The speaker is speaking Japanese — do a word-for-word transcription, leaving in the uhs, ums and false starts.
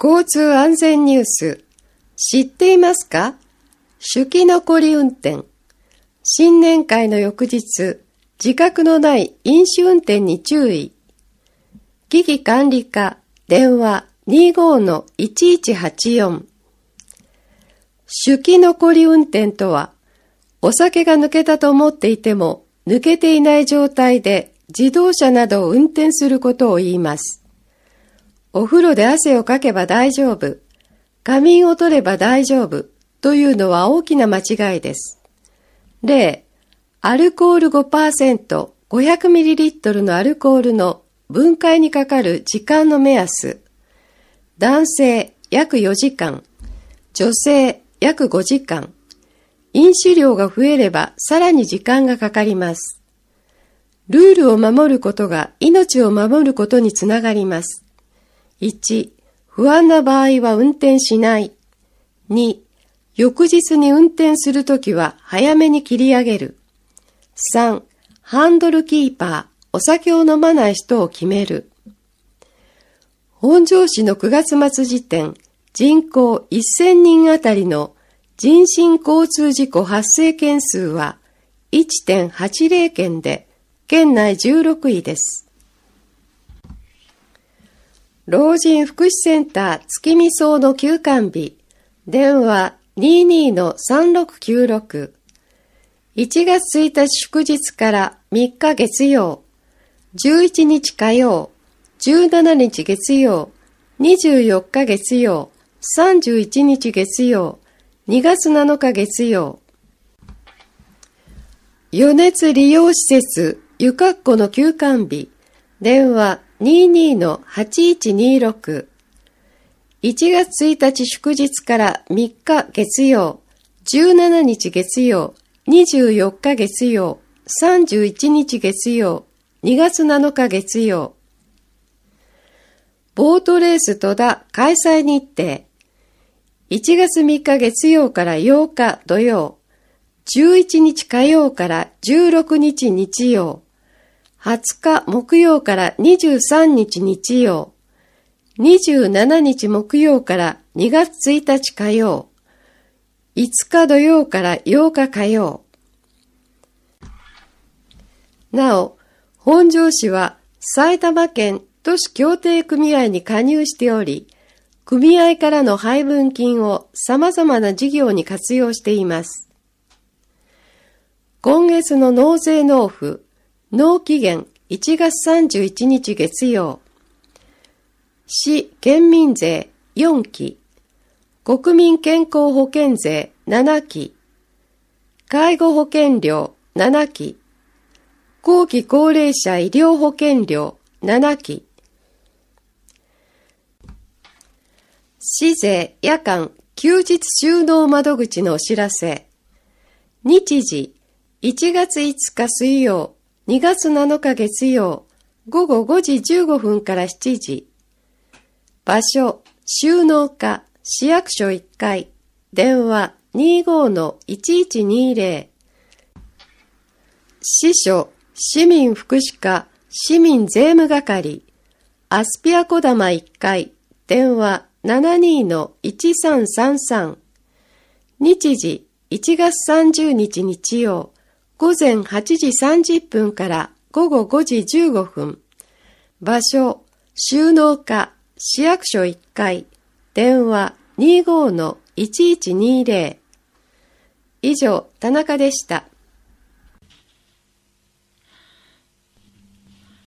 交通安全ニュース。知っていますか？酒気残り運転。新年会の翌日、自覚のない飲酒運転に注意。危機管理課、電話 にじゅうごのいちいちはちよん。酒気残り運転とは、お酒が抜けたと思っていても、抜けていない状態で自動車などを運転することを言います。お風呂で汗をかけば大丈夫、仮眠を取れば大丈夫というのは大きな間違いです。例、アルコール ごパーセント、ごひゃくミリリットル のアルコールの分解にかかる時間の目安。男性約よじかん、女性約ごじかん。飲酒量が増えればさらに時間がかかります。ルールを守ることが命を守ることにつながります。いち、不安な場合は運転しない。に、翌日に運転するときは早めに切り上げる。さん、ハンドルキーパー、お酒を飲まない人を決める。本庄市のくがつ末時点、人口せんにんあたりの人身交通事故発生件数は いってんはちぜろ 件で、県内じゅうろくいです。老人福祉センター月見荘の休館日、電話 にじゅうにのさんろくきゅうろく。いちがつついたち祝日からみっか月曜、じゅういちにち火曜、じゅうしちにち月曜、にじゅうよっか月曜、さんじゅういちにち月曜、にがつなのか月曜。余熱利用施設ゆかっこの休館日、電話 にじゅうにのはちいちにろく。いちがつついたち祝日からみっか月曜、じゅうしちにち月曜、にじゅうよっか月曜、さんじゅういちにち月曜、にがつなのか月曜。ボートレース戸田開催日程。いちがつみっか月曜からようか土曜、じゅういちにち火曜からじゅうろくにち日曜、はつか木曜からにじゅうさんにち日曜、にじゅうしちにち木曜からにがつついたち火曜、いつか土曜からようか火曜。なお、本庄市は埼玉県都市協定組合に加入しており、組合からの配分金を様々な事業に活用しています。今月の納税納付、納期限いちがつさんじゅういちにち月曜。市県民税よんき、国民健康保険税ななき、介護保険料ななき、後期高齢者医療保険料ななき、市税夜間休日収納窓口のお知らせ。日時いちがついつか水曜、にがつなのか月曜、ごごごじじゅうごふんからしちじ。場所、収納課、市役所いっかい、電話 にじゅうごのいちいちにぜろ。支所、市民福祉課、市民税務係、アスピアこだまいっかい、電話ななにのいちさんさんさん。日時いちがつさんじゅうにち日曜、ごぜんはちじさんじゅっぷんからごごごじじゅうごふん。場所、収納課、市役所いっかい、電話 にじゅうごのいちいちにぜろ。以上、田中でした。